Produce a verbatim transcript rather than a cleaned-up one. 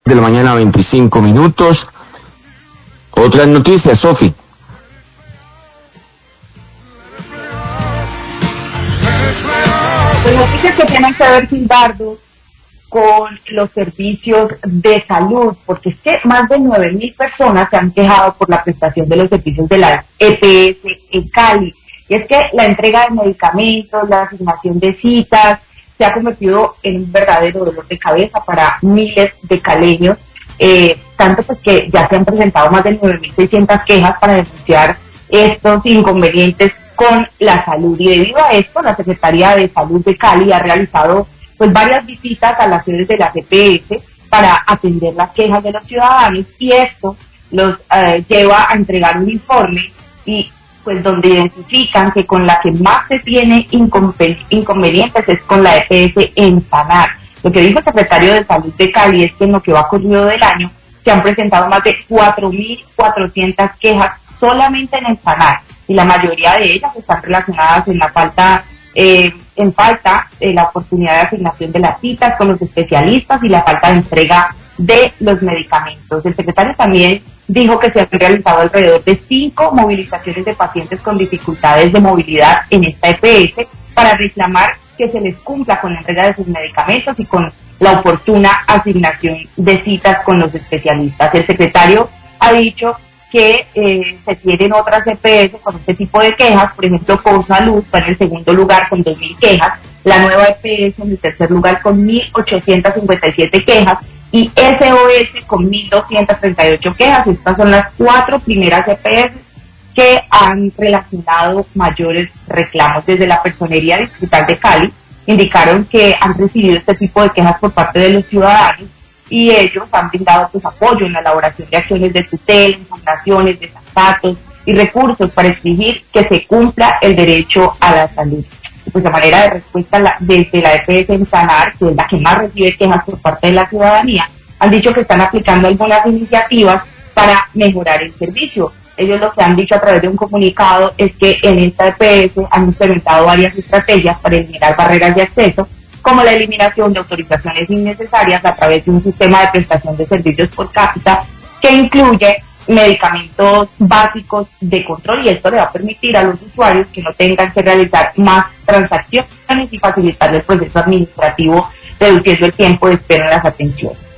de la mañana, veinticinco minutos. Otras noticias, Sofi. Pues noticias que tienen que ver, Gildardo, con los servicios de salud, porque es que más de nueve mil personas se han quejado por la prestación de los servicios de la E P S en Cali. Y es que la entrega de medicamentos, la asignación de citas, se ha convertido en un verdadero dolor de cabeza para miles de caleños, eh, tanto pues que ya se han presentado más de nueve mil seiscientas quejas para denunciar estos inconvenientes con la salud. Y debido a esto, la Secretaría de Salud de Cali ha realizado pues varias visitas a las sedes de la C P S para atender las quejas de los ciudadanos, y esto los eh, lleva a entregar un informe y pues donde identifican que con la que más se tiene inconvenientes es con la E P S en Sanar. Lo que dijo el secretario de Salud de Cali es que en lo que va corrido del año se han presentado más de cuatro mil cuatrocientas quejas solamente en el Sanar, y la mayoría de ellas están relacionadas en la falta eh, en falta de la oportunidad de asignación de las citas con los especialistas y la falta de entrega de los medicamentos. El secretario también dijo que se han realizado alrededor de cinco movilizaciones de pacientes con dificultades de movilidad en esta E P S para reclamar que se les cumpla con la entrega de sus medicamentos y con la oportuna asignación de citas con los especialistas. El secretario ha dicho que eh, se tienen otras E P S con este tipo de quejas. Por ejemplo, Salud está en el segundo lugar con dos mil quejas, la nueva E P S en el tercer lugar con mil ochocientas cincuenta y siete quejas y S O S con mil doscientas treinta y ocho quejas. Estas son las cuatro primeras E P S que han relacionado mayores reclamos. Desde la Personería Distrital de Cali indicaron que han recibido este tipo de quejas por parte de los ciudadanos, y ellos han brindado pues apoyo en la elaboración de acciones de tutela, impugnaciones, desacatos y recursos para exigir que se cumpla el derecho a la salud. Y pues de manera de respuesta, la, desde la E P S en Sanar, que es la que más recibe quejas por parte de la ciudadanía, han dicho que están aplicando algunas iniciativas para mejorar el servicio. Ellos lo que han dicho a través de un comunicado es que en esta E P S han implementado varias estrategias para eliminar barreras de acceso, como la eliminación de autorizaciones innecesarias a través de un sistema de prestación de servicios por cápita que incluye medicamentos básicos de control, y esto le va a permitir a los usuarios que no tengan que realizar más transacciones y facilitar el proceso administrativo, reduciendo el tiempo de espera en las atenciones.